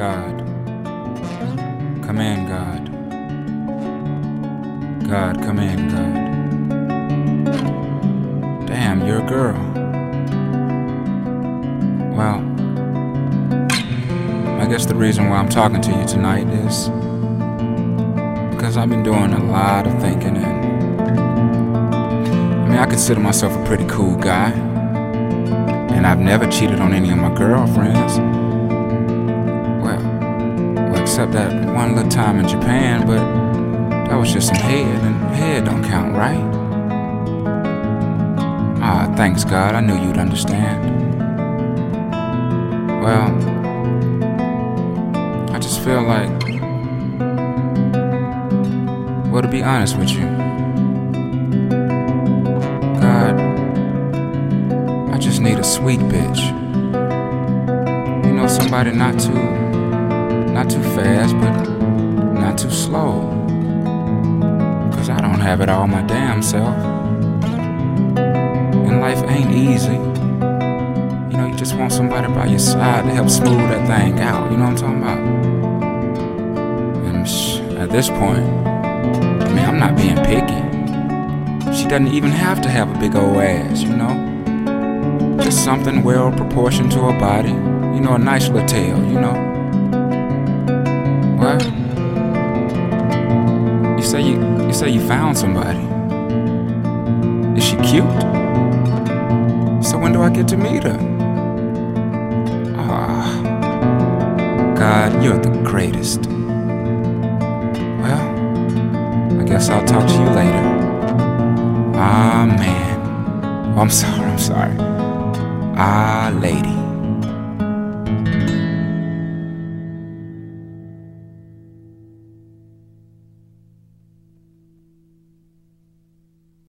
God, come in, God. God, come in, God. Damn, you're a girl. Well, I guess the reason why I'm talking to you tonight is because I've been doing a lot of thinking, and I consider myself a pretty cool guy, and I've never cheated on any of my girlfriends. Well, except that one little time in Japan, but that was just some head, and head don't count, right? Thanks God, I knew you'd understand. Well, I just feel like, well, to be honest with you, God, I just need a sweet bitch. You know, somebody not too fast, but not too slow. 'Cause I don't have it all my damn self. And life ain't easy. You know, you just want somebody by your side to help smooth that thing out. You know what I'm talking about? And at this point, I'm not being picky. She doesn't even have to have a big old ass, you know? Just something well proportioned to her body. You know, a nice little tail, you know? What? You say you found somebody. Is she cute? So when do I get to meet her? God, you're the greatest. Well, I guess I'll talk to you later. Man. Oh, I'm sorry. Lady.